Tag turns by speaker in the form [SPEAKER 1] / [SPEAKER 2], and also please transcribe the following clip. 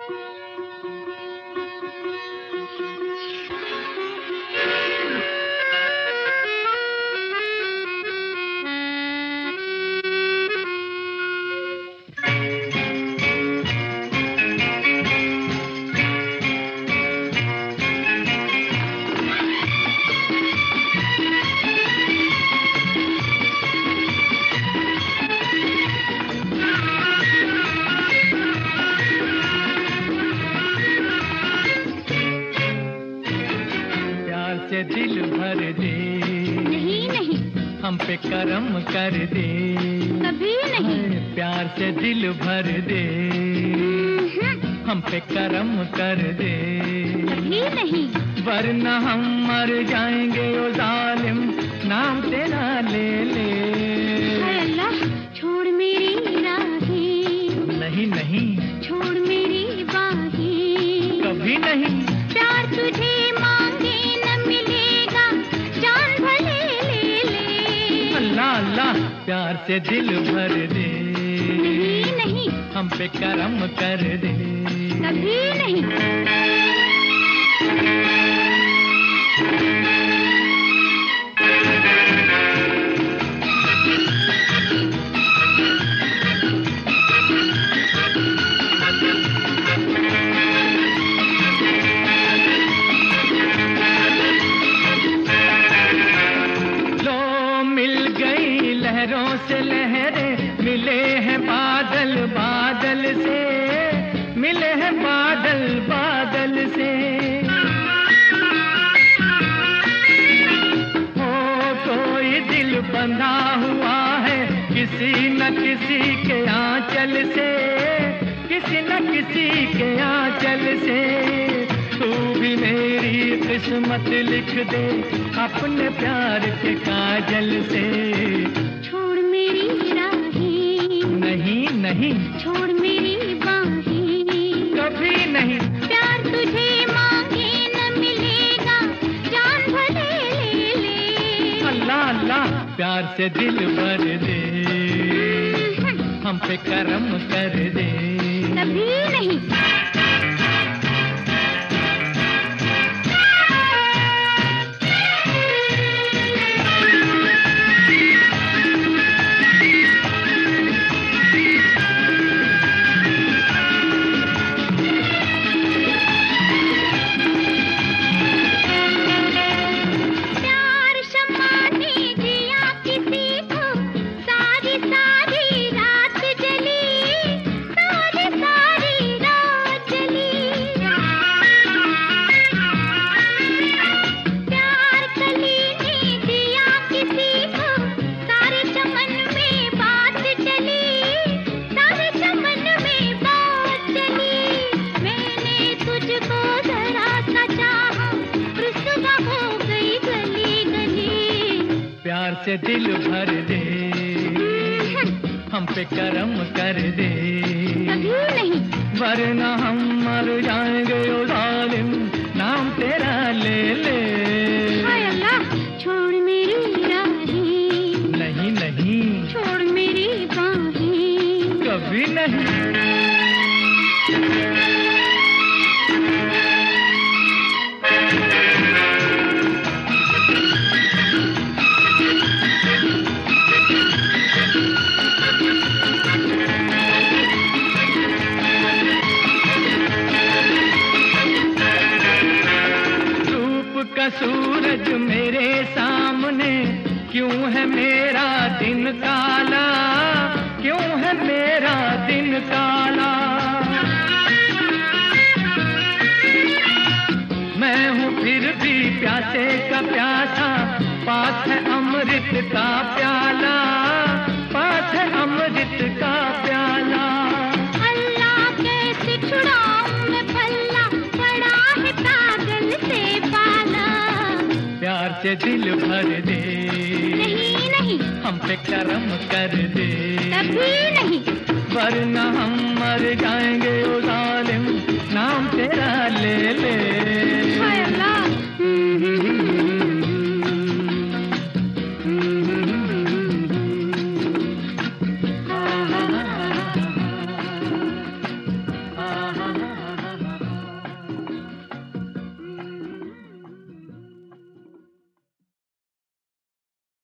[SPEAKER 1] से दिल भर दे,
[SPEAKER 2] नहीं नहीं
[SPEAKER 1] हम पे करम कर दे,
[SPEAKER 2] कभी नहीं,
[SPEAKER 1] प्यार से दिल भर दे, हम पे करम कर दे,
[SPEAKER 2] कभी नहीं,
[SPEAKER 1] वरना हम मर जाएंगे ओ जालिम, नाम तेरा ले ले।
[SPEAKER 2] हाय अल्लाह छोड़ मेरी राहें,
[SPEAKER 1] नहीं नहीं
[SPEAKER 2] छोड़ मेरी बाहें,
[SPEAKER 1] कभी नहीं,
[SPEAKER 2] प्यार तुझे मांगे न मिलेगा, जान भले ले ले।
[SPEAKER 1] अल्लाह अल्लाह प्यार से दिल भर दे,
[SPEAKER 2] नहीं नहीं
[SPEAKER 1] हम पे करम कर दे,
[SPEAKER 2] कभी नहीं।
[SPEAKER 1] लहरों से लहरें मिले हैं बादल बादल से, मिले हैं बादल बादल से, हो कोई दिल बंधा हुआ है किसी न किसी के आंचल से, किसी न किसी के आंचल से, तू भी मेरी किस्मत लिख दे अपने प्यार के काजल से। नहीं नहीं
[SPEAKER 2] छोड़ मेरी बाहें,
[SPEAKER 1] कभी नहीं,
[SPEAKER 2] प्यार तुझे मांगे न मिलेगा, जान भले ले ले।
[SPEAKER 1] अल्लाह अल्लाह प्यार से दिल भर दे, हम पे करम कर दे,
[SPEAKER 2] कभी नहीं।
[SPEAKER 1] प्यार से दिल भर दे, हम पे करम कर दे,
[SPEAKER 2] कभी नहीं,
[SPEAKER 1] वरना हम मर जाएंगे ओ जालिम, नाम तेरा ले ले।
[SPEAKER 2] हाय अल्लाह छोड़ मेरी राहें,
[SPEAKER 1] नहीं नहीं
[SPEAKER 2] छोड़ मेरी बाहें,
[SPEAKER 1] कभी नहीं। का सूरज मेरे सामने क्यों है मेरा दिन काला, क्यों है मेरा दिन काला, मैं हूँ फिर भी प्यासे का प्यासा, पास है अमृत का प्याला, पास है अमृत का प्याला।
[SPEAKER 2] अल्लाह कैसे छुड़ाऊं मैं पल्ला, पड़ा है पागल से पाला।
[SPEAKER 1] प्यार से दिल भर दे,
[SPEAKER 2] नहीं नहीं
[SPEAKER 1] हम पे करम कर दे,
[SPEAKER 2] कभी नहीं,
[SPEAKER 1] वरना हम मर जाएंगे ओ जालिम, नाम तेरा ले ले।